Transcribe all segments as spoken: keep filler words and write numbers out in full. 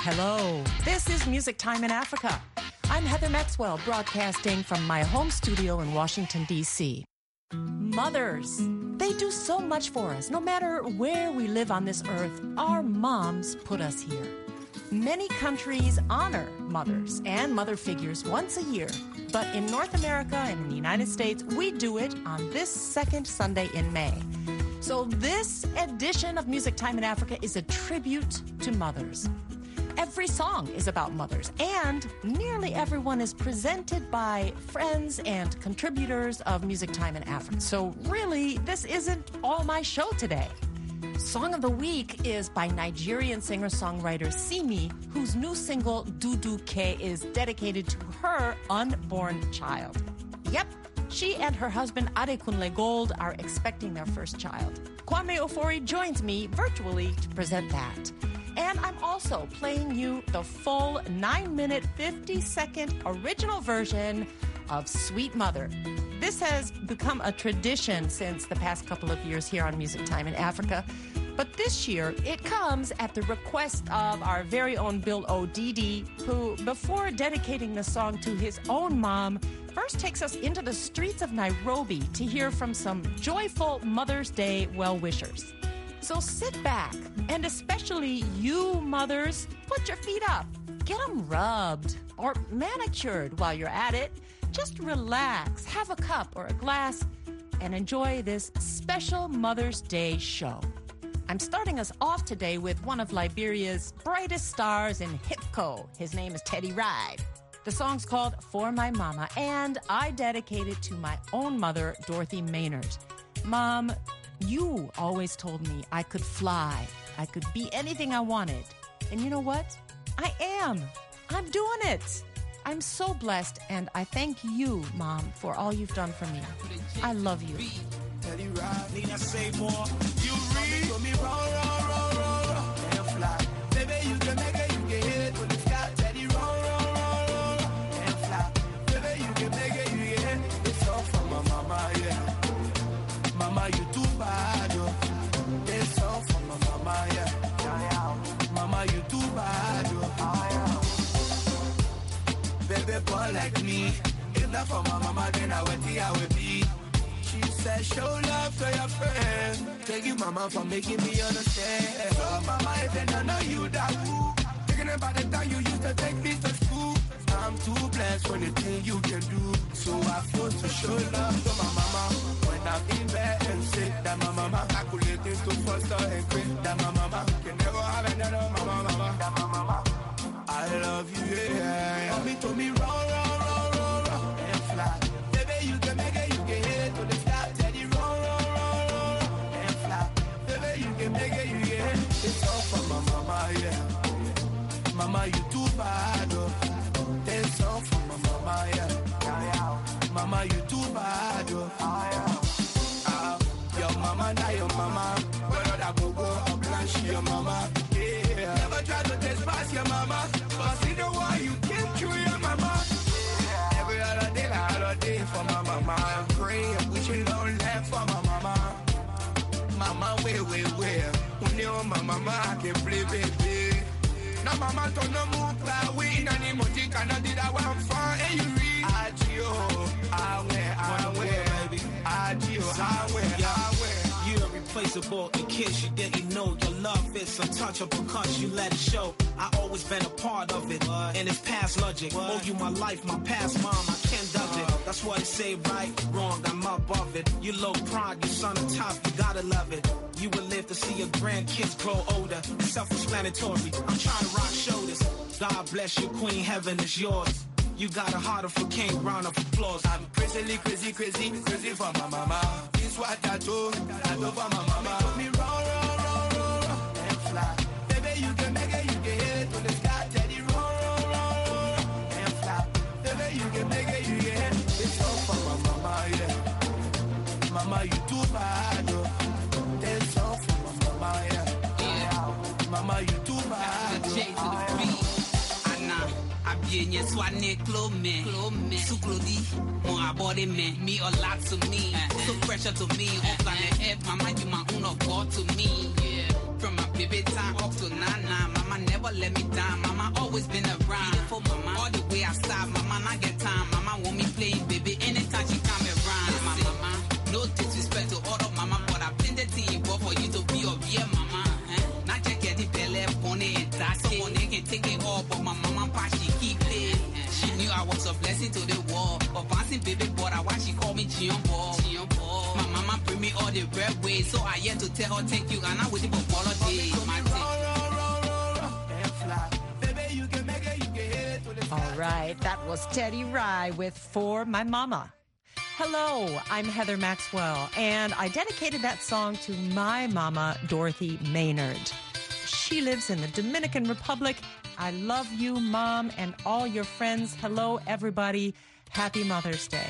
Hello, this is Music Time in Africa. I'm Heather Maxwell, broadcasting from my home studio in Washington, D C Mothers, they do so much for us. No matter where we live on this earth, our moms put us here. Many countries honor mothers and mother figures once a year. But in North America and in the United States, we do it on this second Sunday in May. So this edition of Music Time in Africa is a tribute to mothers. Every song is about mothers, and nearly everyone is presented by friends and contributors of Music Time in Africa. So really, this isn't all my show today. Song of the Week is by Nigerian singer-songwriter Simi, whose new single, Dudu K, is dedicated to her unborn child. Yep, she and her husband Adekunle Gold are expecting their first child. Kwame Ofori joins me virtually to present that. And I'm also playing you the full nine minute, fifty second original version of Sweet Mother. This has become a tradition since the past couple of years here on Music Time in Africa. But this year, it comes at the request of our very own Bill Odidi, who, before dedicating the song to his own mom, first takes us into the streets of Nairobi to hear from some joyful Mother's Day well-wishers. So sit back, and especially you mothers, put your feet up. Get them rubbed or manicured while you're at it. Just relax, have a cup or a glass, and enjoy this special Mother's Day show. I'm starting us off today with one of Liberia's brightest stars in hip-co. His name is Teddy Ride. The song's called For My Mama, and I dedicate it to my own mother, Dorothy Maynard. Mom, you always told me I could fly. I could be anything I wanted. And you know what? I am. I'm doing it. I'm so blessed, and I thank you, Mom, for all you've done for me. I love you. Teddy Ride, need I say more? You read for me, roll, roll, roll, roll, roll, and fly. Baby, you can make it, you can hit it when it's got Teddy, roll, roll, roll, roll, roll, and fly. Baby, you can make it, you can hit it. It's all for my mama, yeah. Mama, you too bad, yo. It's all for my mama, yeah. Mama, you too bad, yo. Baby, boy like me. If not for my mama, then I would be, I would be. She said, show love to your friends. Thank you, mama, for making me understand. So, mama, if they don't know you, that who? Thinking about the time you used to take me to school. I'm too blessed for the thing you can do. So I feel to show love to my mama. When I'm in bed and sick, that my mama calculating to foster and quit. That my mama can never have another mama, mama. That my mama. I love you, yeah. Mommy told me, roll, roll, roll, roll, roll, and fly. Baby, you can make it, you can hit it to the sky. Teddy, roll, roll, roll, roll, roll, and fly. Baby, you can make it, you can hit it. It's all for my mama, yeah. Mama, you too bad, oh. It's all for my mama, yeah. Mama, you too bad, oh. Uh, your mama, not your mama. Whether that go go or blanch your mama, yeah. Never try to despise your mama. But see the way you came through your mama. Yeah. Every other day, like holiday for my mama. I'm praying, wishing long life for my mama. Mama, wait, wait, wait. When you're my mama, I can play, baby. Now mama don't know move like we in any emoji cannot do that one fun. And you read Agio, I wear, I wear, baby. Agio, I wear, I wear. You're irreplaceable in case you didn't know. Your love is untouchable cause you let it show. I always been a part of it, what? And it's past logic. What? Owe you my life, my past mom, I can't dodge it. That's what they say, right, wrong, I'm above it. You low pride, you son of top, you gotta love it. You will live to see your grandkids grow older. Self-explanatory, I'm trying to rock shoulders. God bless you, Queen, heaven is yours. You got a heart for king, round of applause. I'm crazy, crazy, crazy, crazy for my mama. This what I do, I do for my mama. Me roll, roll, roll, roll, roll, and fly. Baby, you can make it, you can hit it to the sky. Teddy, roll, roll, roll, roll, and fly. Baby, you can make it, you can hit it. It's all for my mama, yeah. Mama, you too bad, oh. It's all for my mama, yeah. Yeah. Mama, you too bad, oh. J to the beat. Anna. Abyenye swane clome, clome, suklodi, mo abode me, me a lot to me, so pressure to me, on planet Earth, mama you my own God to me, yeah. From my baby time up to nana, mama never let me down, mama always been around. Beautiful mama, all the way outside, mama, I get time. Mama want me playing, baby, anytime she come around. Listen, mama, no disrespect to all of mama, but I've been the team for you to be a real mama. Eh? Not just get the belly, bonnet, and that's someone they can take it all, but my mama, pa, she keep it. She knew I was a blessing to the world. But bouncing baby boy, why she call me Gion Ball. My mama bring me all the red ways, so I had to tell her thank you, and I with it for holiday. All right, that was Teddy Rye with For My Mama. Hello, I'm Heather Maxwell, and I dedicated that song to my mama, Dorothy Maynard. She lives in the Dominican Republic. I love you, Mom, and all your friends. Hello, everybody. Happy Mother's Day.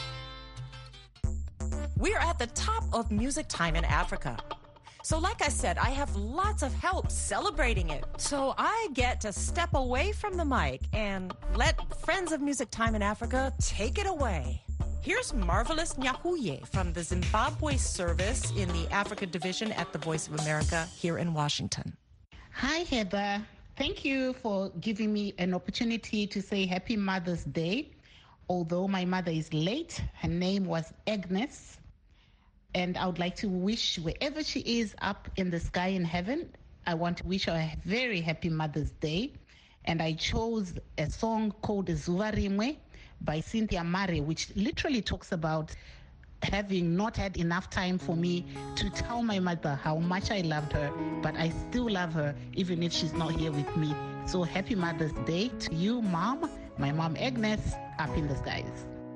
We're at the top of Music Time in Africa. So like I said, I have lots of help celebrating it. So I get to step away from the mic and let Friends of Music Time in Africa take it away. Here's Marvelous Nyahuye from the Zimbabwe service in the Africa division at the Voice of America here in Washington. Hi, Heather. Thank you for giving me an opportunity to say Happy Mother's Day. Although my mother is late, her name was Agnes. And I would like to wish, wherever she is up in the sky in heaven, I want to wish her a very happy Mother's Day. And I chose a song called Zuva Rimwe by Cynthia Mare, which literally talks about having not had enough time for me to tell my mother how much I loved her, but I still love her even if she's not here with me. So happy Mother's Day to you, Mom, my mom Agnes, up in the skies.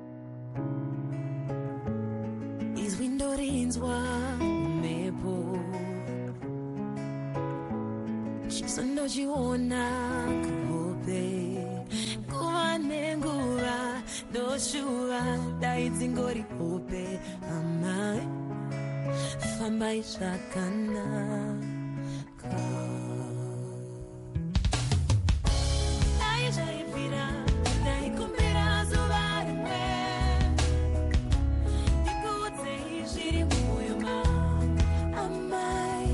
Izwindorinzwa mepo chisandochiona kuhope kuva nenguva ndoshuva daidzingori hope amai fambai zvakanaka daizvaibvira daikumbira zuva rimwe ndikuudzei zviri mumwoyo mangu amai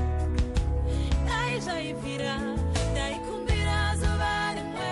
daizvaibvira daikumbira zuva rimwe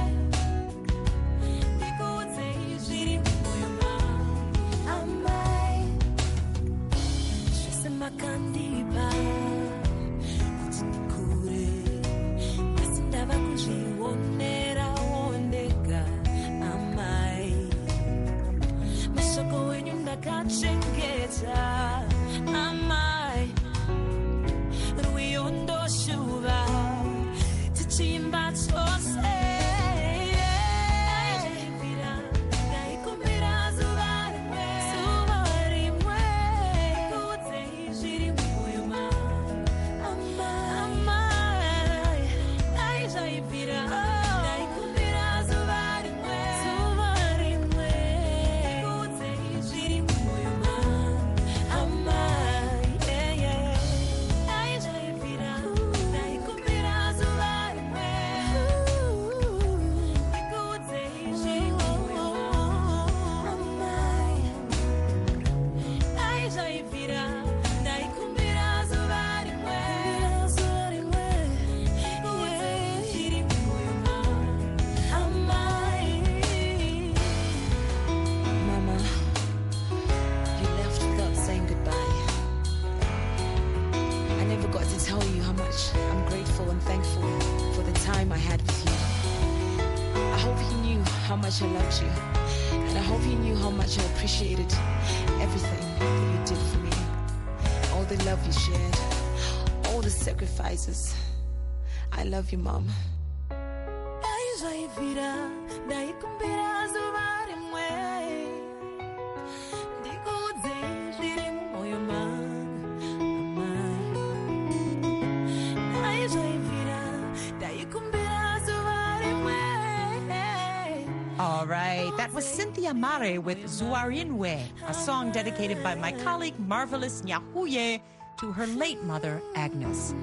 ndikuudzei zviri mumwoyo mangu amai zvese makandipa kuti ndikure asi ndava kuzvionerawo ndega amai mashoko wenyu ndakachengeta amai ruiyo ndoshuva tichimba chose daizvaibvira daikumbira zuva rimwe zuva rimwe ndikuudzei zviri mumwoyo mangu amai daizvaibvira daikumbira zuva rimwe zuva rimwe ndikuudzei zviri mumwoyo mangu amai daizvaibvira daikumbira zuva rimwe ndikuudzei zviri mumwoyo mangu amai daizvaibvira daikumbira zuva rimwe zuva rimwe ndikuudzei zviri mumwoyo mangu amai. Mama, you left without saying goodbye. I never got to tell you how much I'm grateful and thankful for the time I had with you. I hope you knew how much I loved you, and I hope you knew how much I appreciated everything that you did for me. All the love you shared, all the sacrifices. I love you, Mom. Daizvaibvira, daikumbira zuva rimwe, ndikuudzei zviri mumwoyo mangu, amai. Daizvaibvira, daikumbira zuva rimwe. All right, that was Cynthia Mare with Zuarinwe, a song dedicated by my colleague Marvelous Nyahuye to her late mother, Agnes.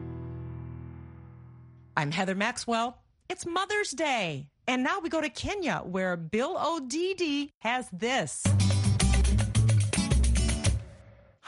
I'm Heather Maxwell. It's Mother's Day. And now we go to Kenya, where Bill O'Didi has this.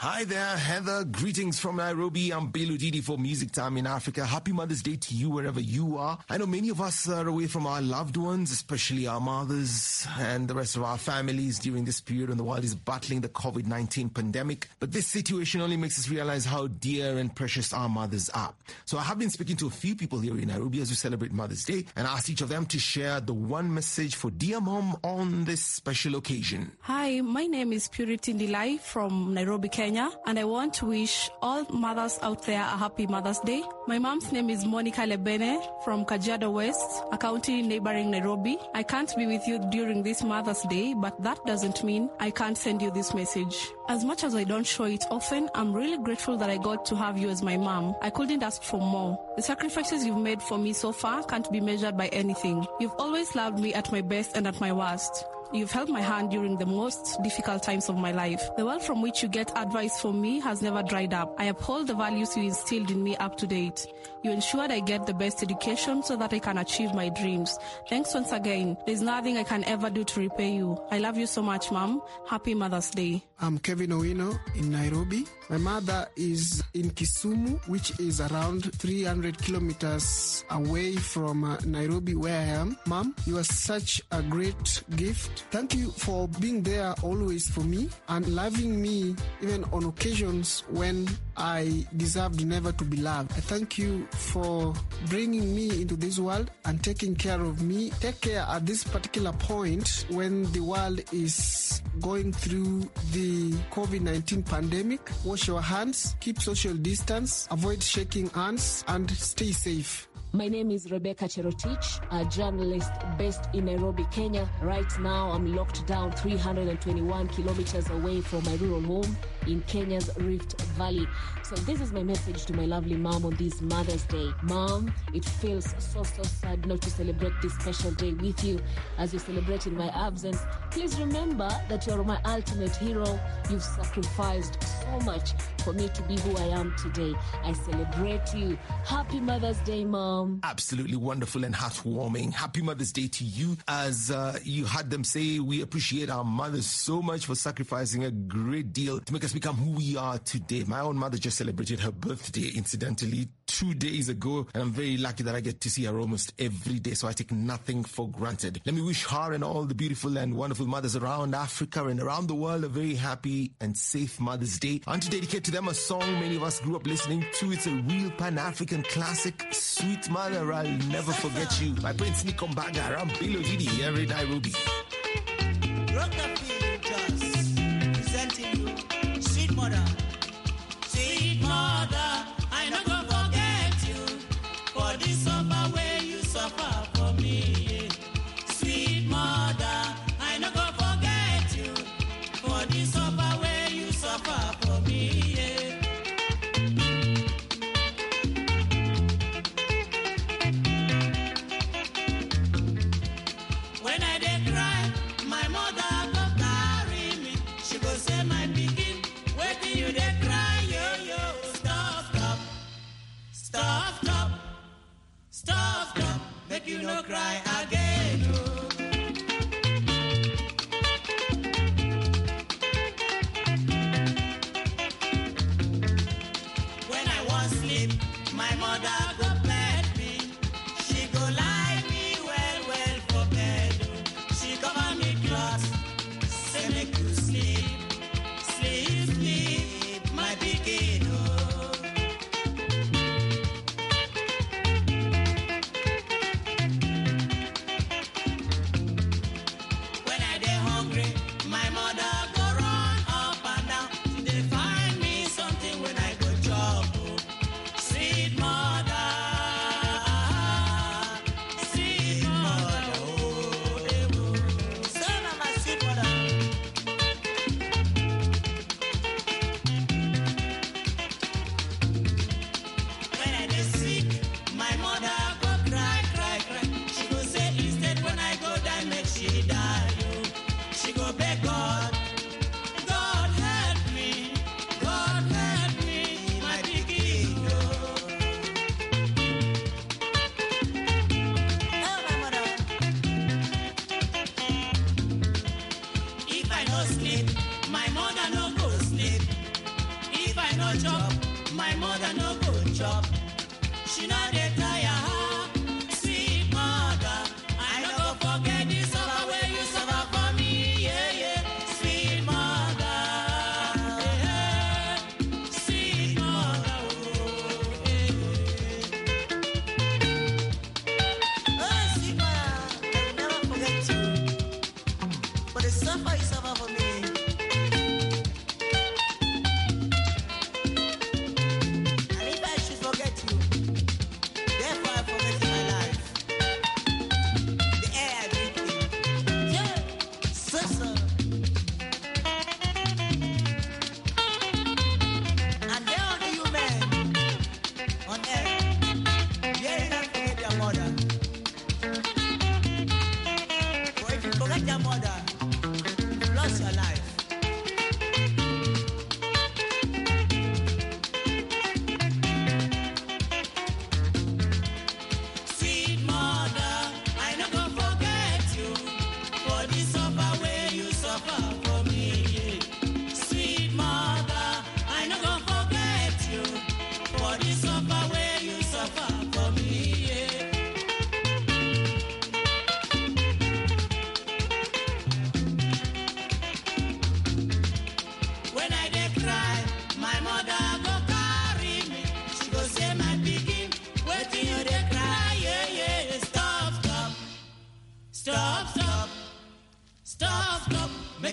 Hi there, Heather. Greetings from Nairobi. I'm Belu Didi for Music Time in Africa. Happy Mother's Day to you wherever you are. I know many of us are away from our loved ones, especially our mothers and the rest of our families during this period when the world is battling the covid nineteen pandemic. But this situation only makes us realize how dear and precious our mothers are. So I have been speaking to a few people here in Nairobi as we celebrate Mother's Day and asked each of them to share the one message for dear mom on this special occasion. Hi, my name is Purity Ndilai from Nairobi, Kenya. And I want to wish all mothers out there a happy Mother's Day. My mom's name is Monica Lebene from Kajiado West, a county neighboring Nairobi. I can't be with you during this Mother's Day, but that doesn't mean I can't send you this message. As much as I don't show it often, I'm really grateful that I got to have you as my mom. I couldn't ask for more. The sacrifices you've made for me so far can't be measured by anything. You've always loved me at my best and at my worst. You've held my hand during the most difficult times of my life. The well from which you get advice from me has never dried up. I uphold the values you instilled in me up to date. You ensured I get the best education so that I can achieve my dreams. Thanks once again. There's nothing I can ever do to repay you. I love you so much, Mom. Happy Mother's Day. I'm Kevin Owino in Nairobi. My mother is in Kisumu, which is around three hundred kilometers away from uh, Nairobi, where I am. Mom, you are such a great gift. Thank you for being there always for me and loving me even on occasions when I deserved never to be loved. I thank you for bringing me into this world and taking care of me. Take care at this particular point when the world is going through the covid nineteen pandemic. Wash your hands, keep social distance, avoid shaking hands, and stay safe. My name is Rebecca Cherotich, a journalist based in Nairobi, Kenya. Right now, I'm locked down three hundred twenty-one kilometers away from my rural home in Kenya's Rift Valley. So this is my message to my lovely mom on this Mother's Day. Mom, it feels so, so sad not to celebrate this special day with you as you celebrate in my absence. Please remember that you're my ultimate hero. You've sacrificed so much for me to be who I am today. I celebrate you. Happy Mother's Day, Mom. Absolutely wonderful and heartwarming. Happy Mother's Day to you. As uh, you heard them say, we appreciate our mothers so much for sacrificing a great deal to make us become who we are today. My own mother just celebrated her birthday, incidentally, two days ago, and I'm very lucky that I get to see her almost every day, so I take nothing for granted. Let me wish her and all the beautiful and wonderful mothers around Africa and around the world a very happy and safe Mother's Day. I want to dedicate to them a song many of us grew up listening to. It's a real Pan-African classic, Sweet Mother, I'll Never Forget You, by Prince Nikombaga. I'm Belo Didi here in Nairobi. Rockabilly just presenting you, Sweet Mother. Sweet Mother, I not gonna forget you for the suffer where you suffer for me. Sweet Mother, I not gonna forget you for the suffer where you suffer for me. When I dey cry, my mother go carry me. She go say, my pikin, waiting you dey cry, yo yo. Stop, stop, stop, stop, stop, stop. Make you no cry again, oh. When I was asleep, my mother go bed me. She go lie me well, well for bed, oh. She cover me cloth, say make you sleep, sleep, sleep, my pikin, oh.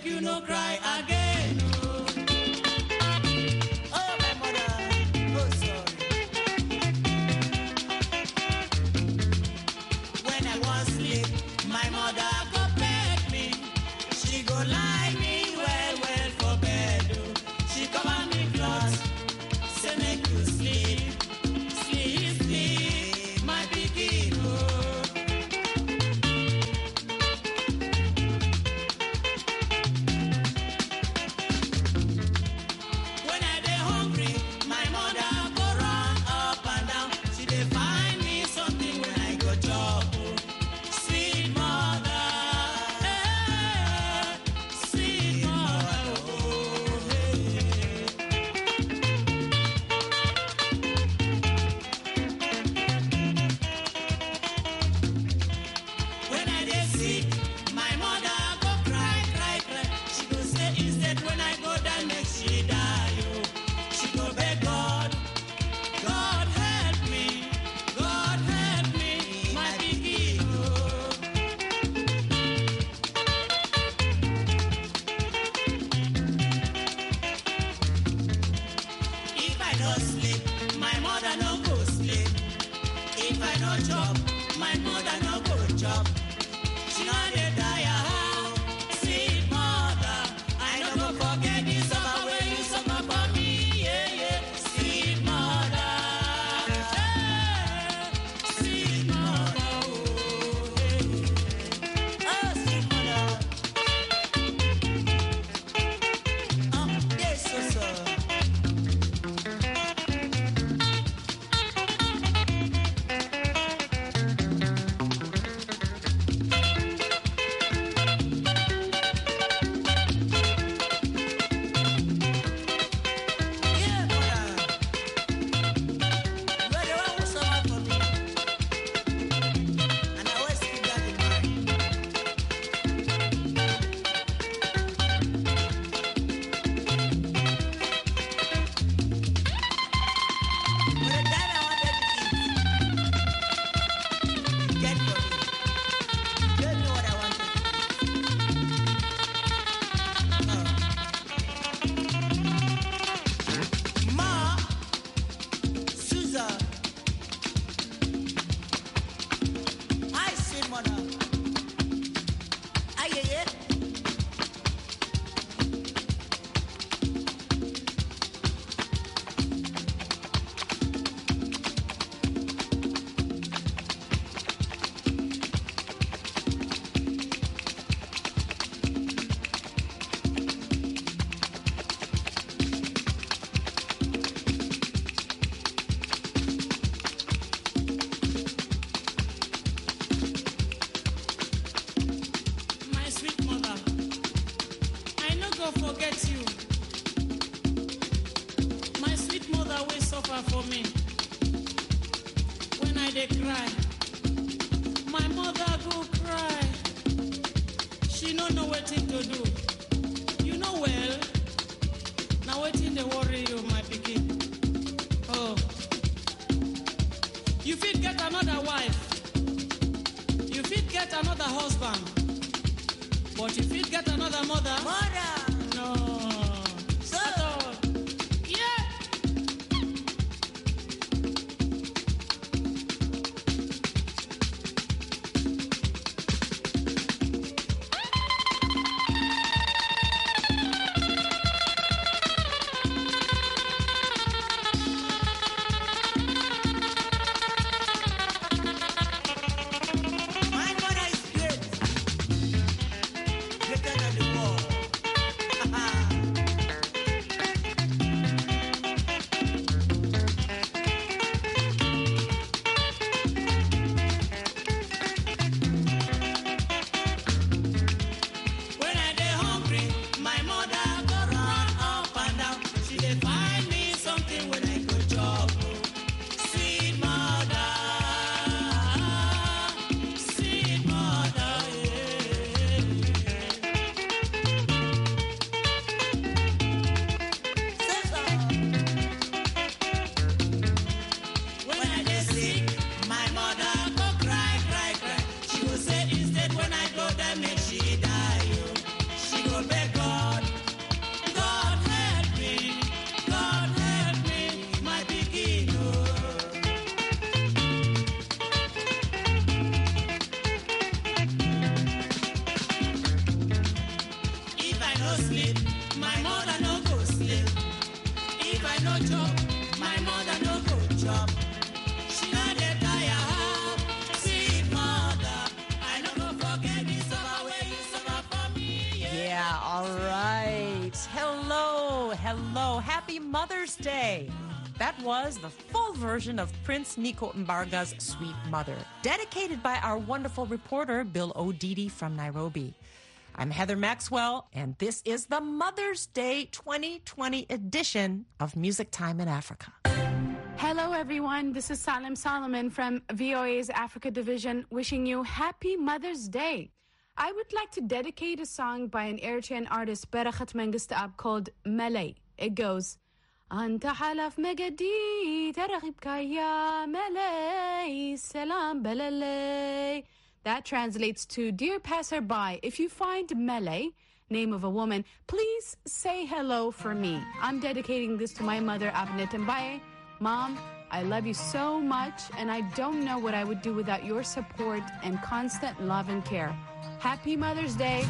you no cry again. Oh, oh my mother, oh sorry. When I was asleep, my mother go beg me. She go lie me well, well for bed. Oh. She cover me clothes, say make you sleep, sleep, sleep, my pikin. Oh. When I dey hungry, my mother go run up and down. She dey find me something when I go chop. Oh. Sweet mother, eh, sweet mother, oh, hey. When I dey sick, my mother go cry, cry, cry. She go say instead when I go down, make she die. Oh. She go beg God, God help me, God help me, my pikin. Oh. If I no sleep, my mother no go sleep. If I no chop, my mother no go chop. She no dey die how, sweet mother. I no go forget the summer when you suffer for me, yeah, yeah. Sweet mother, hey, sweet mother, oh, hey. Oh, sweet mother. Um, yes, so, so. Yeah, mother. You are the one who suffer for me. And I always keep that in mind. For the time I wanted to eat, you get for me. You don't know what I wanted. Oh. Ma, Susan, I say mother. Aye, aye, aye. My sweet mother, I no go forget you. My sweet mother will suffer for me. When I dey cry, my mother go cry. She no know wetin to do. You know well, na wetin dey worry you, my pikin. Oh, you fit get another wife. You fit get another husband. But you fit get another mother. Mother! No. So? Yeah. My mother is great. Greater than the world. Mother's Day. That was the full version of Prince Nico Mbarga's Sweet Mother, dedicated by our wonderful reporter, Bill O'Didi from Nairobi. I'm Heather Maxwell, and this is the Mother's Day twenty twenty edition of Music Time in Africa. Hello, everyone. This is Salim Solomon from V O A's Africa Division, wishing you Happy Mother's Day. I would like to dedicate a song by an Eritrean artist, Berakhat Mengistu, called Malay. It goes, Anta halaf megadi targhibka ya Malay, salam balalay. That translates to, Dear passerby, if you find Malay, name of a woman, please say hello for me. I'm dedicating this to my mother, Abnet Mbaye. Mom, I love you so much, and I don't know what I would do without your support and constant love and care. Happy Mother's Day.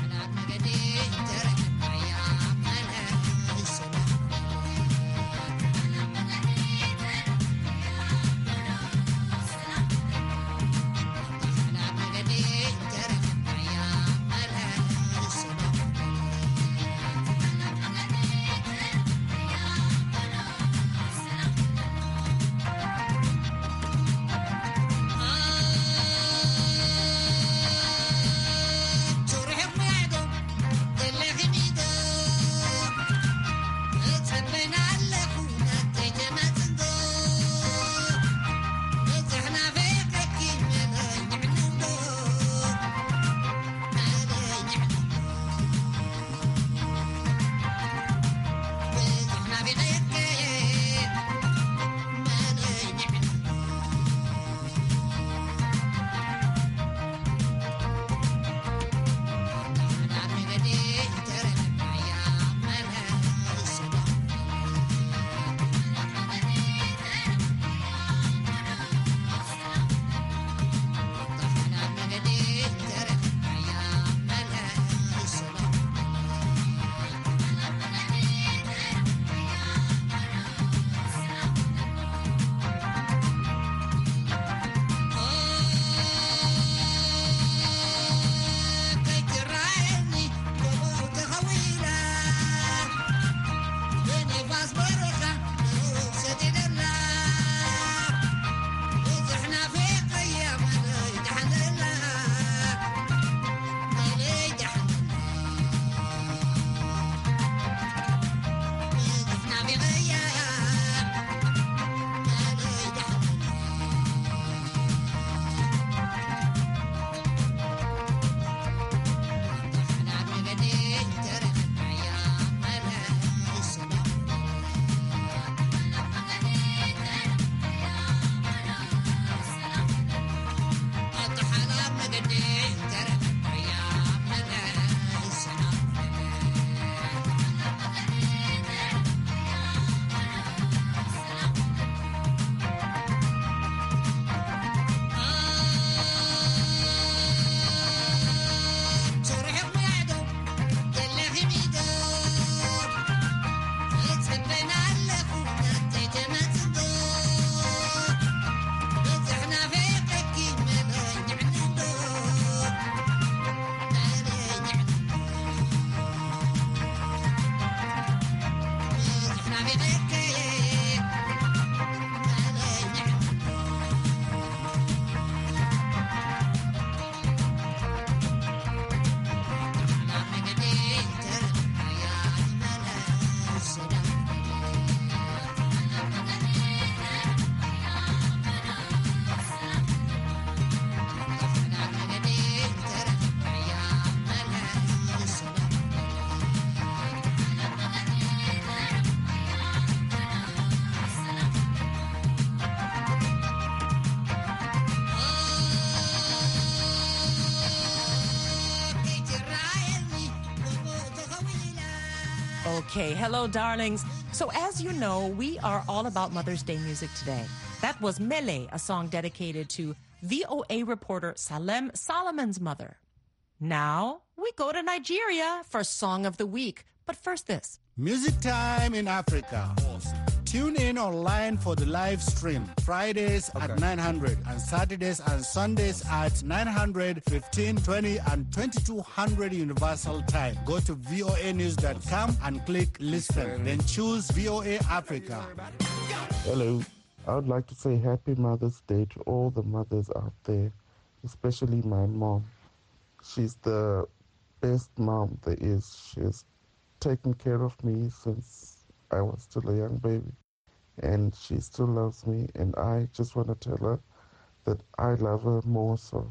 Okay, hello, darlings. So as you know, we are all about Mother's Day music today. That was Mele, a song dedicated to V O A reporter Salem Solomon's mother. Now, we go to Nigeria for Song of the Week. But first this. Music Time in Africa. Tune in online for the live stream. Fridays okay. at nine hundred and Saturdays and Sundays at nine hundred, fifteen, twenty and twenty-two hundred Universal Time. Go to V O A news dot com and click listen. Then choose V O A Africa. Hello. I would like to say Happy Mother's Day to all the mothers out there, especially my mom. She's the best mom there is. She has taken care of me since I was still a young baby, and she still loves me, and I just want to tell her that I love her more so.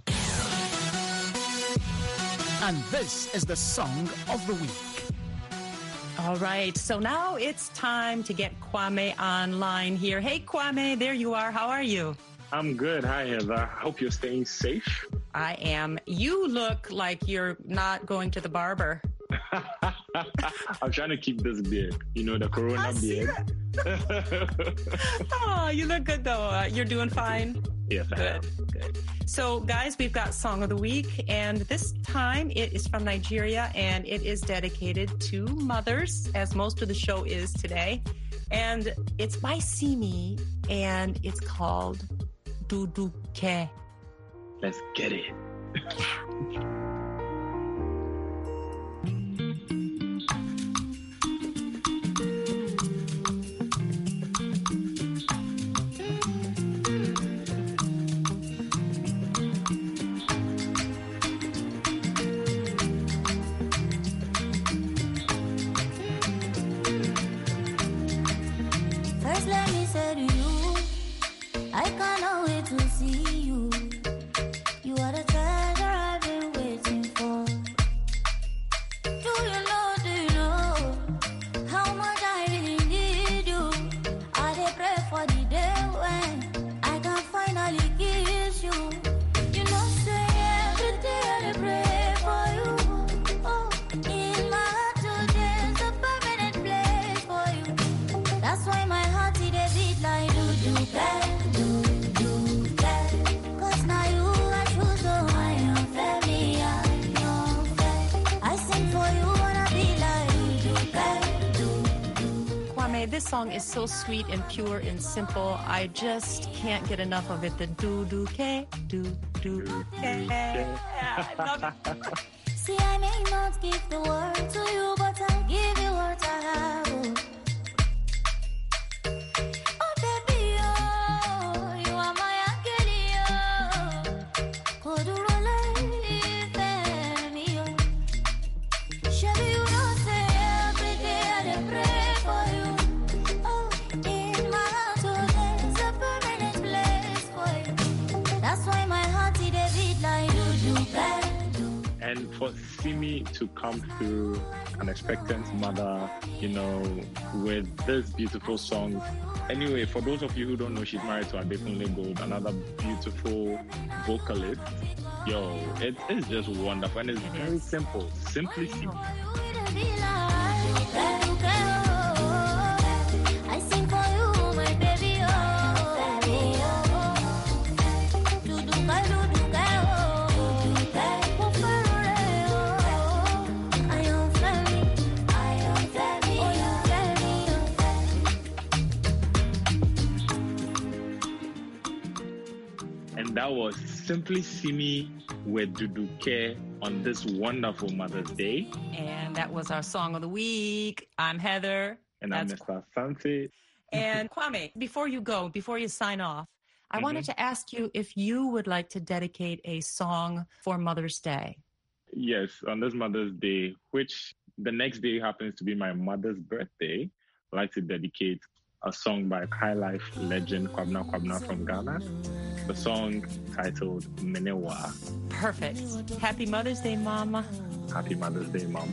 And this is the Song of the Week. All right, so now it's time to get Kwame online here. Hey, Kwame, there you are. How are you? I'm good. Hi, Heather. Hope you're staying safe. I am. You look like you're not going to the barber. I'm trying to keep this beard, you know, the Corona beard. Oh, you look good, though. Uh, you're doing fine? Yes, I good, am. Good. So, guys, we've got Song of the Week, and this time it is from Nigeria, and it is dedicated to mothers, as most of the show is today. And it's by Simi, and it's called Duduke. Let's get it. First, let me say to you, I cannot wait to see you. You are the treasure I've been waiting for. Do you know, do you know how much I really need you? I dey pray for the day when I can finally kiss you. You know, say every day I dey pray for you. Oh, in my heart today's a permanent place for you. That's why my heart it dey beat like do do bang. This song is so sweet and pure and simple. I just can't get enough of it. The do do ke do do ke. I love it. See, I may not give the word to you, but I'll give you what I have. Oh, baby, oh, you are my angel, oh. Kodurole, Femi, oh. Shabby, you know, say every day I dey pray for you. And for Simi to come through, an expectant mother, you know, with this beautiful song. Anyway, for those of you who don't know, she's married to Adekunle Gold, another beautiful vocalist. Yo, it is just wonderful, and it's very simple. Simply Simi. I sing for you, my baby, And that was Simply Simi with Duduke on this wonderful Mother's Day. And that was our Song of the Week. I'm Heather. And That's I'm Mister Asante. And Kwame, before you go, before you sign off, I Mhm. wanted to ask you if you would like to dedicate a song for Mother's Day. Yes, on this Mother's Day, which the next day happens to be my mother's birthday, I'd like to dedicate a song by High Life legend Kwabna Kwabna from Ghana. The song titled Menewa. Perfect. Happy Mother's Day, Mama. Happy Mother's Day, Mom.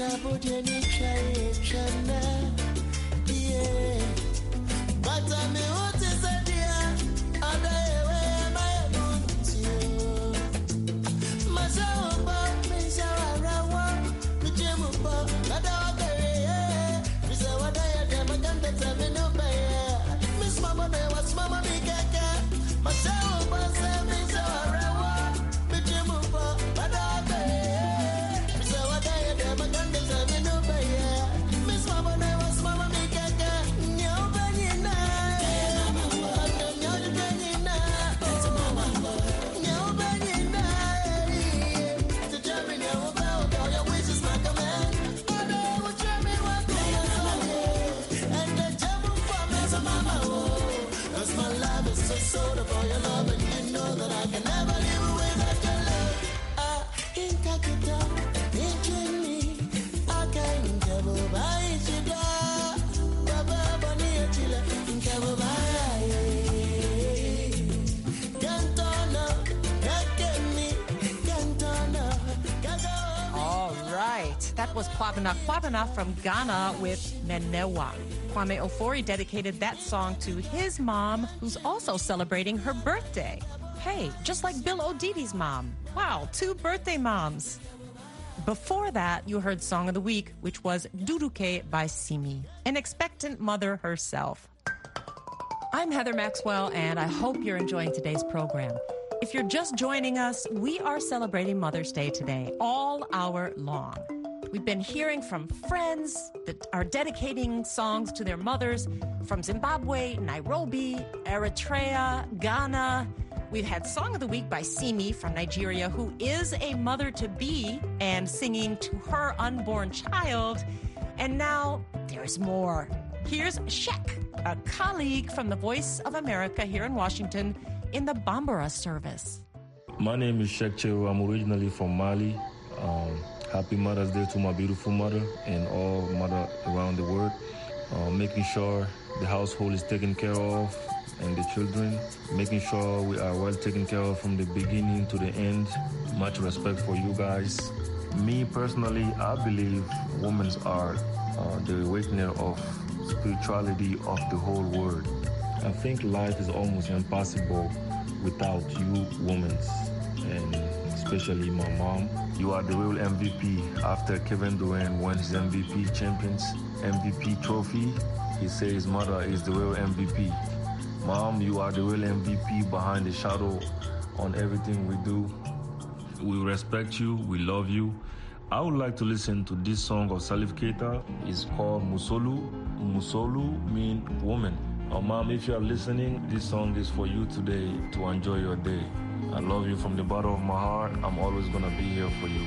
That was Kwabena Kwabena from Ghana with Nenewa. Kwame Ofori dedicated that song to his mom, who's also celebrating her birthday. Hey, just like Bill O'Didi's mom. Wow, two birthday moms. Before that, you heard Song of the Week, which was Duduke by Simi, an expectant mother herself. I'm Heather Maxwell, and I hope you're enjoying today's program. If you're just joining us, we are celebrating Mother's Day today, all hour long. We've been hearing from friends that are dedicating songs to their mothers from Zimbabwe, Nairobi, Eritrea, Ghana. We've had Song of the Week by Simi from Nigeria, who is a mother-to-be and singing to her unborn child. And now there's more. Here's Shek, a colleague from the Voice of America here in Washington in the Bambara service. My name is Shek Cheru. I'm originally from Mali. Um, happy Mother's Day to my beautiful mother and all mother around the world. Uh, making sure the household is taken care of and the children, making sure we are well taken care of from the beginning to the end. Much respect for you guys. Me personally, I believe women are uh, the awakener of spirituality of the whole world. I think life is almost impossible without you women, and especially my mom. You are the real M V P. After Kevin Durant won his M V P champions M V P trophy, he says his mother is the real M V P. Mom, you are the real M V P behind the shadow on everything we do. We respect you, we love you. I would like to listen to this song of Salif Keita. It's called Musolu. Musolu means woman. Oh, Mom, if you are listening, this song is for you today to enjoy your day. I love you from the bottom of my heart. I'm always going to be here for you.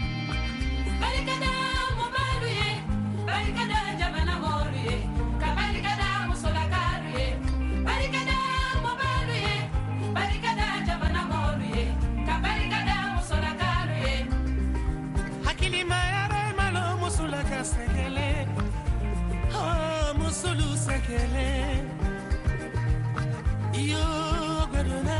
Sekele, oh, Musulu Sekele, yo, Gaduna,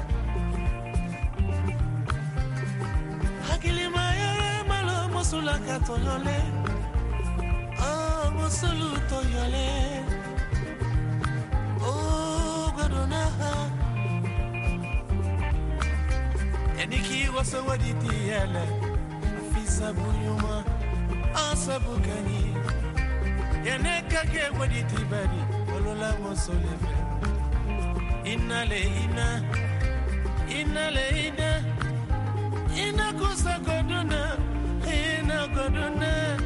Hakili Maya, Malo, Musula Catolole, oh, Musulu Toyole, oh, Gaduna, Eniki was a waditi yele, Fisa Buyuma. Asabukani Yaneka ke waditi badi Olola mosoleve Inale ina Inale ina Ina kusa koduna Ina koduna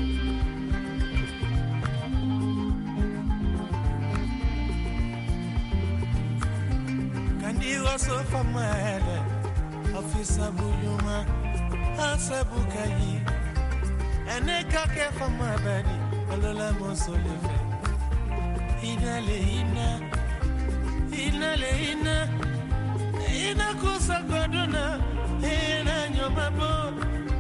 Kandi waso famale Afisa buyuma Asabukani Eneka ke fama badi Olola mosoleve Inale ina Inale ina Ina kusa goduna Ina nyomabo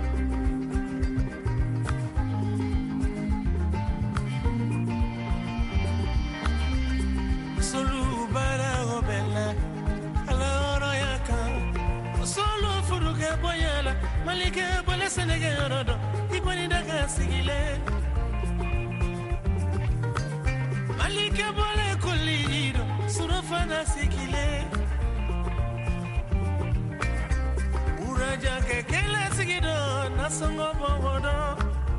Solu bara obela Ala oro yaka Solu furuke boyala Malike bole senege yorodo boni daga sigile Malika bole kulido surafana sigile Uraja kekele sigido nasongo bodo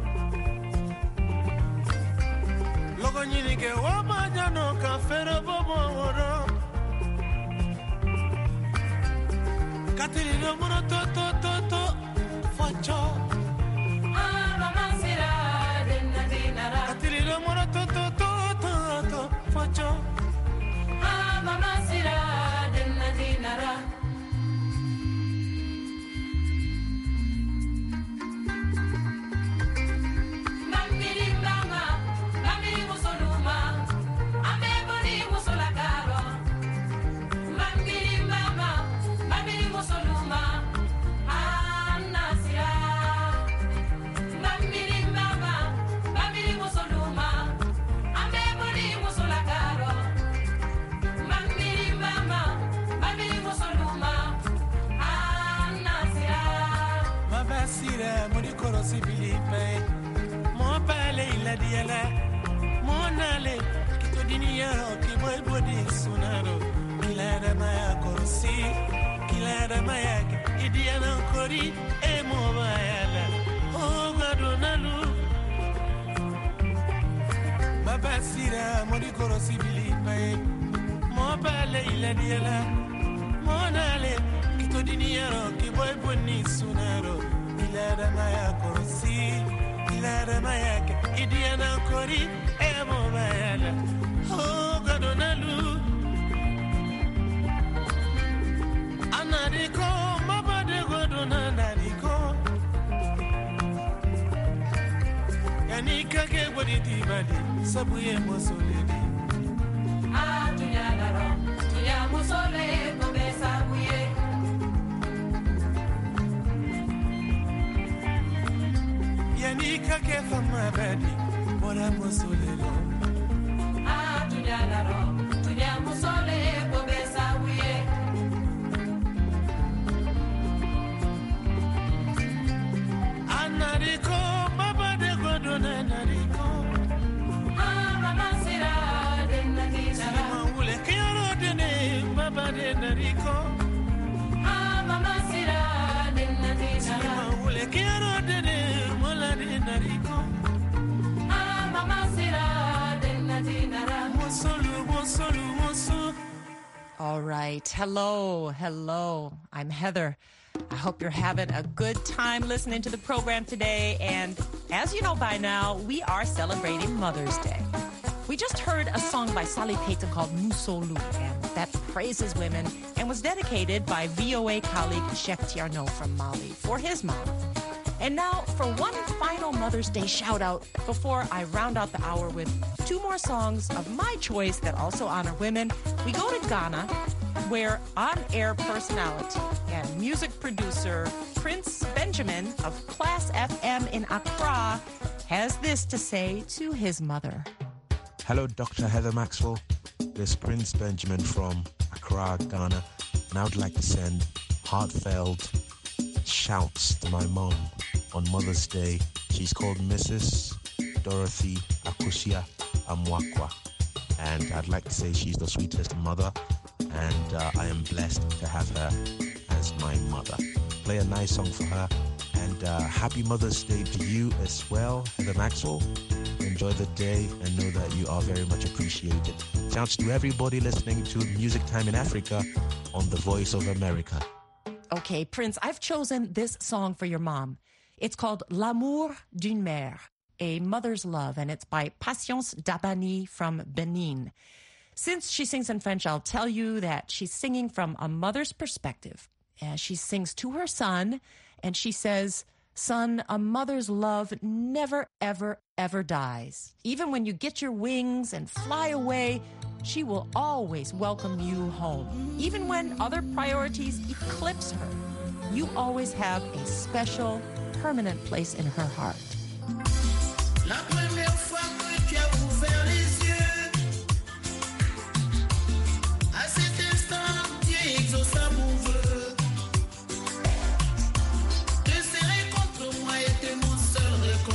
Logo nyini ke waba jano ka fere bodo Katili no muro to to to to Facho Ah mama sira denna dinara Katili no muro to to to to to Facho Ah mama sira denna dinara Mambiri mama Mambiri musoluma Ambe boni musolakaro Mambiri mama Mambiri musoluma Anasira Mambiri mama Mambiri musoluma Ambe boni musolakaro Mambiri mama Mambiri musoluma Anasira Mabasira mudikoro sibilipe Mo pale ila diala Mo nale kito diniyaro kiboy bodi sunaro Kilara maya korosi Kilara maya idiana kori e mo bayala Oh ngadonalu Mabasira mudikoro sibilipe Mo pale ila diala Mo nale kito diniyaro kiboy bodi sunaro Kilara maya korosi Kilara maya idiana kori e mo bayala Oh ngadonalu Anariko, mabade godona nariko Yanika ke boditi badi, sabuye mosoledi Ah, tunya daro, tunya mosole, kobe sabuye Yanika ke fama badi, bola mosoledi Ah, tunya daro, tunya mosole, kobe sabuye Nariko, baba de godona nariko. Ah, mama sira de nariko. Mama ule kiaro de ne, baba de nariko. Ah, mama sira de nariko. Mama ule kiaro de ne, mola de nariko. Ah, mama sira de nariko. Mosolu, mosolu, mosolu. All right. Hello. Hello. I'm Heather. I hope you're having a good time listening to the program today. And as you know by now, we are celebrating Mother's Day. We just heard a song by Sally Payton called Musolu, and that praises women and was dedicated by V O A colleague Sheikh Tierno from Mali for his mom. And now for one final Mother's Day shout out before I round out the hour with two more songs of my choice that also honor women. We go to Ghana, where on-air personality and music producer Prince Benjamin of Class F M in Accra has this to say to his mother. Hello, Doctor Heather Maxwell. This is Prince Benjamin from Accra, Ghana, and I would like to send heartfelt shouts to my mom on Mother's Day. She's called Missus Dorothy Akusia Amwakwa, and I'd like to say she's the sweetest mother, and uh, I am blessed to have her as my mother. Play a nice song for her, and uh, happy Mother's Day to you as well, Heather Maxwell. Enjoy the day and know that you are very much appreciated. Shouts to everybody listening to Music Time in Africa on The Voice of America. Okay, Prince, I've chosen this song for your mom. It's called L'amour d'une mère, a mother's love, and it's by Patience Dabani from Benin. Since she sings in French, I'll tell you that she's singing from a mother's perspective. And she sings to her son, and she says, "Son, a mother's love never, ever, ever dies. Even when you get your wings and fly away, she will always welcome you home. Even when other priorities eclipse her, you always have a special, permanent place in her heart." La première fois que tu as ouvert les yeux, à cet instant, tu exauces mon vœu. Te serrer contre moi était mon seul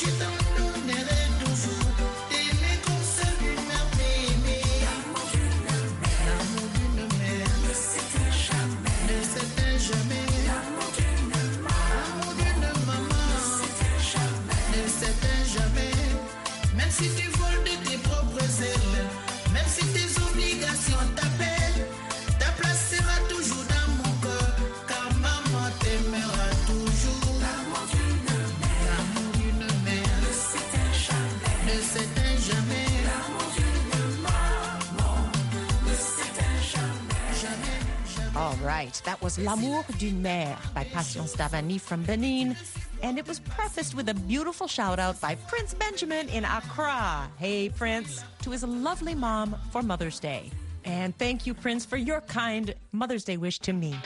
Je t'abandonnerai toujours. T'aimer comme seul une mère m'aimer. L'amour d'une mère ne s'éteint jamais. Ne s'éteint jamais. L'amour d'une maman ne s'éteint jamais. Ne s'éteint jamais. Même si tu voles de tes propres ailes, même si tes obligations t'appellent, ta place sera toujours dans mon cœur, car maman t'aimera toujours. L'amour d'une mère, l'amour d'une mère ne s'éteint jamais. Ne s'éteint jamais. L'amour d'une maman ne s'éteint jamais. Jamais, jamais. All right, that was L'amour d'une mère by Patience Davani from Benin. And it was prefaced with a beautiful shout out by Prince Benjamin in Accra. Hey, Prince, to his lovely mom for Mother's Day. And thank you, Prince, for your kind Mother's Day wish to me.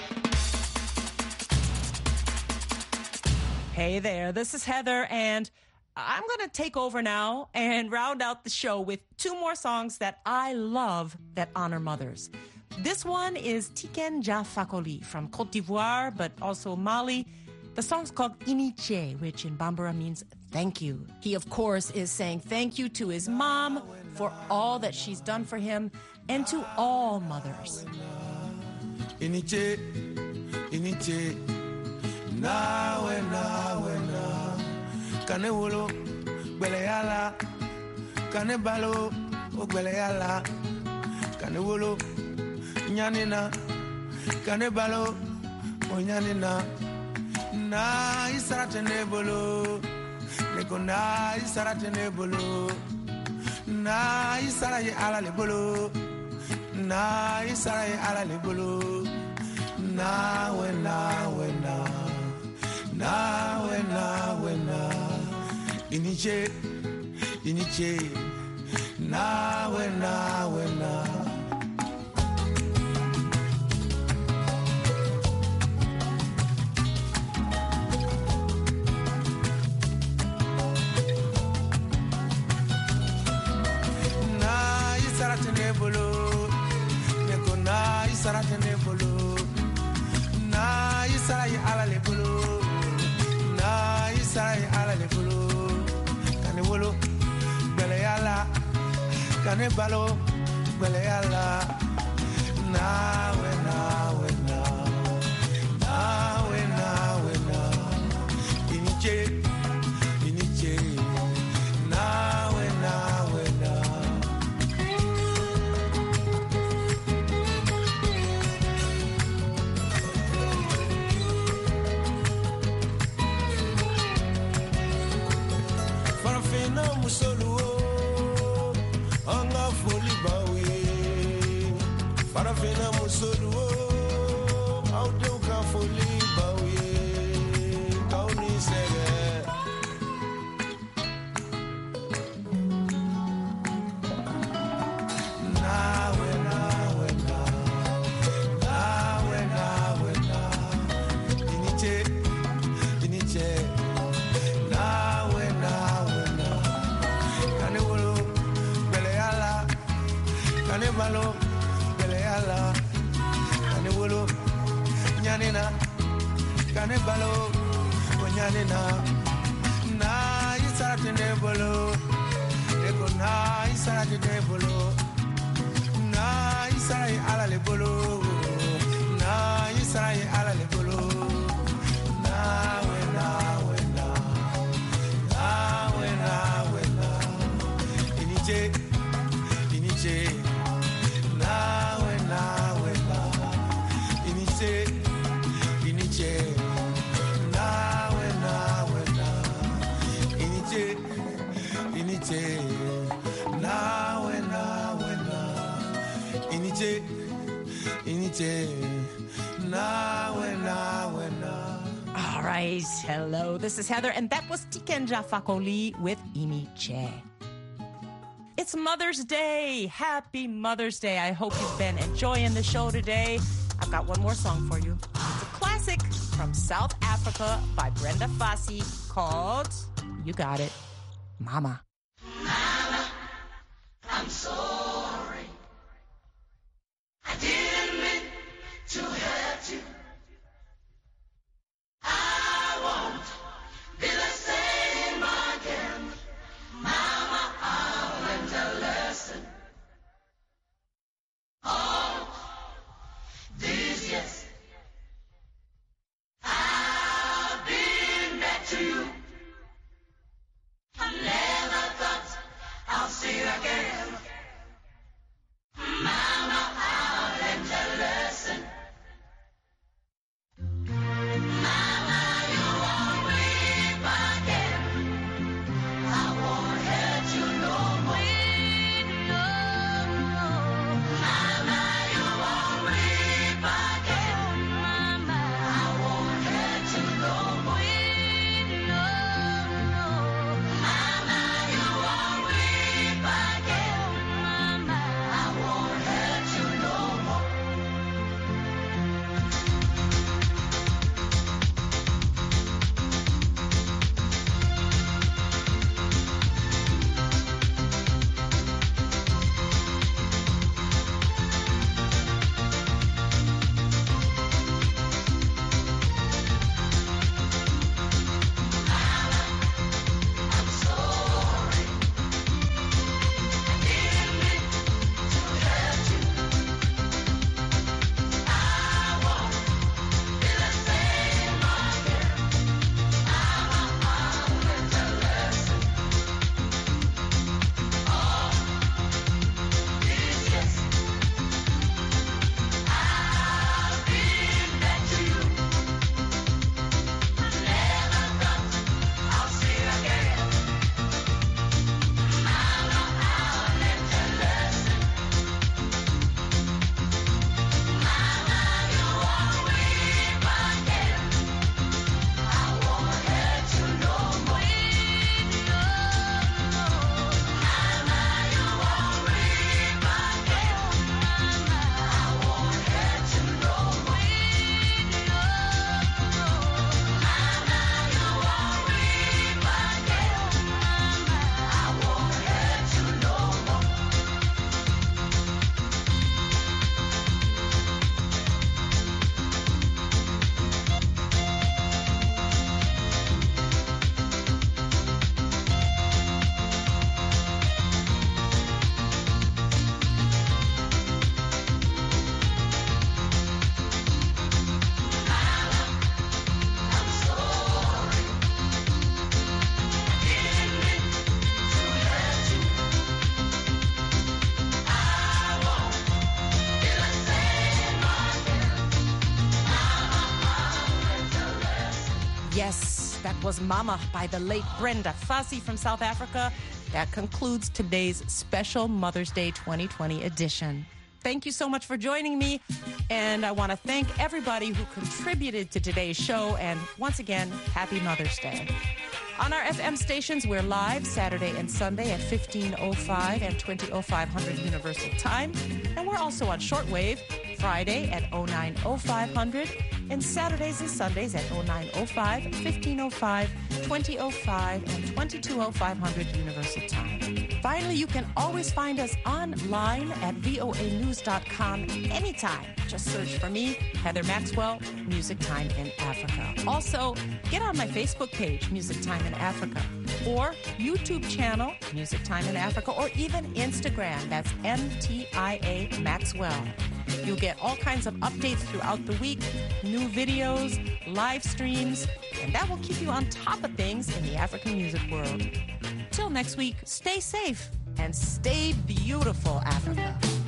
Hey there, this is Heather, and I'm going to take over now and round out the show with two more songs that I love that honor mothers. This one is Tiken Jah Fakoly from Côte d'Ivoire, but also Mali. The song's called Iniche, which in Bambara means thank you. He, of course, is saying thank you to his mom for all that she's done for him and to all mothers. Iniche, iniche, nawe nawe na, kane wolo, gbele yala, kane balo, o gbele yala, kane wolo, nyanina, kane balo, o nyanina. Na isarate nebolo, neko na isarate nebolo, na isaraye ala lebolo, na isaraye ala lebolo, na we na we na, na we na we na, iniche, iniche, na we na we na. Sarate ne bolo, na isarai ala le bolo, na isarai ala le bolo, kane wolo, bele yala, kane balo, bele yala, na we na we na, na we na we na, iniche, iniche, na we na we na. Musolu anga foli bawe farafena musolu auto ka foli bawe kauni sere nawe nawe nawe nawe nawe iniche iniche nawe nawe kane balo bele yala kane wolo nyanina kane balo nyanina na isarate ne bolo eko na isarate ne bolo na isarai ala le bolo na isarai ala le bolo na we na we na na we na we na iniche iniche nawe nawe na iniche iniche nawe nawe na iniche iniche nawe nawe na iniche iniche nawe nawe na. All right, hello, this is Heather, and that was Tiken Jah Fakoly with Iniche. It's Mother's Day. Happy Mother's Day. I hope you've been enjoying the show today. I've got one more song for you. It's a classic from South Africa by Brenda Fassie called, you got it, Mama. Mama, I'm sorry. I didn't mean to hurt you. I won't be the same. was Mama by the late Brenda Fassie from South Africa. That concludes today's special Mother's Day twenty twenty edition. Thank you so much for joining me, and I want to thank everybody who contributed to today's show, and once again, happy Mother's Day. On our F M stations, we're live Saturday and Sunday at fifteen oh five and twenty oh five hundred Universal Time, and we're also on shortwave Friday at oh nine oh five hundred, and Saturdays and Sundays at oh nine oh five, fifteen oh five, twenty oh five, and twenty-two oh five hundred Universal Time. Finally, you can always find us online at V O A news dot com anytime. Just search for me, Heather Maxwell, Music Time in Africa. Also, get on my Facebook page, Music Time in Africa, or YouTube channel, Music Time in Africa, or even Instagram. That's M T I A Maxwell. You'll get all kinds of updates throughout the week, new videos, live streams, and that will keep you on top of things in the African music world. Till next week, stay safe and stay beautiful, Africa.